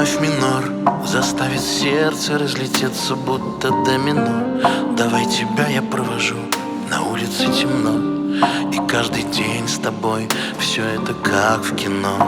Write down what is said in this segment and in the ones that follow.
Вновь минор заставит сердце разлететься, будто домино. Давай тебя я провожу, на улице темно, и каждый день с тобой все это как в кино.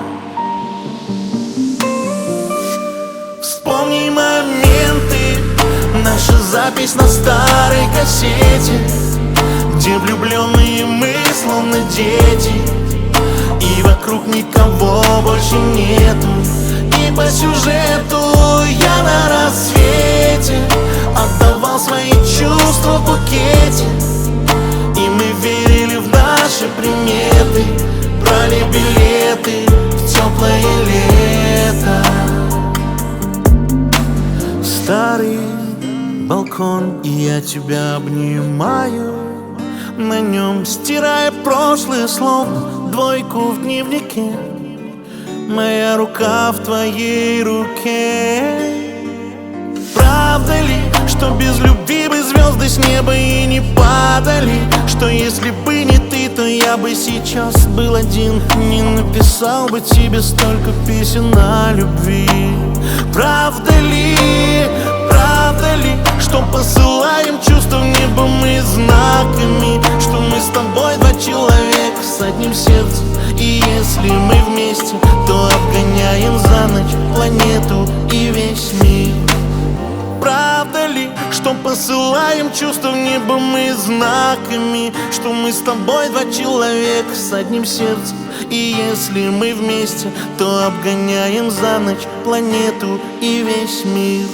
Вспомни моменты, наша запись на старой кассете, где влюбленные мы словно дети, и вокруг никого больше нету. И по сюжету я на рассвете отдавал свои чувства в букете, и мы верили в наши приметы, брали билеты в теплое лето. Старый балкон, и я тебя обнимаю, на нем стирая прошлое, словно двойку в дневнике. Моя рука в твоей руке. Правда ли, что без любви бы звезды с неба и не падали? Что если бы не ты, то я бы сейчас был один, не написал бы тебе столько песен о любви? Правда ли, что посылаем чувства в небо мы знаками? Что мы с тобой два человека с одним сердцем, и если мы вместе, то обгоняем за ночь планету и весь мир? Правда ли, что посылаем чувства в небо мы знаками? Что мы с тобой два человека с одним сердцем, и если мы вместе, то обгоняем за ночь планету и весь мир?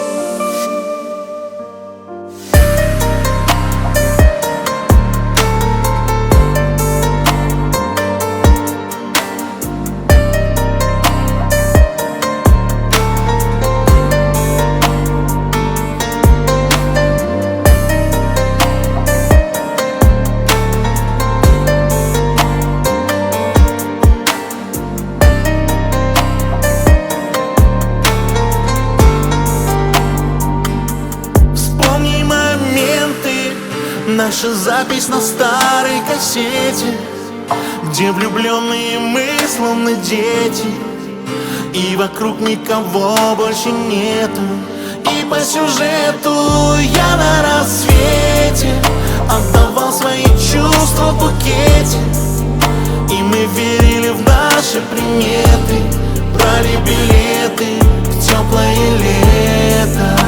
Наша запись на старой кассете, где влюбленные мы словно дети, и вокруг никого больше нету. И по сюжету я на рассвете отдавал свои чувства в букете, и мы верили в наши приметы, брали билеты в теплое лето.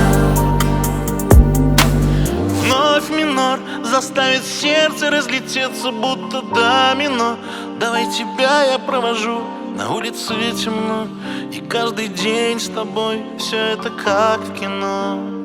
Вновь минор заставит сердце разлететься, будто домино. Давай тебя я провожу, на улице темно, и каждый день с тобой все это как в кино.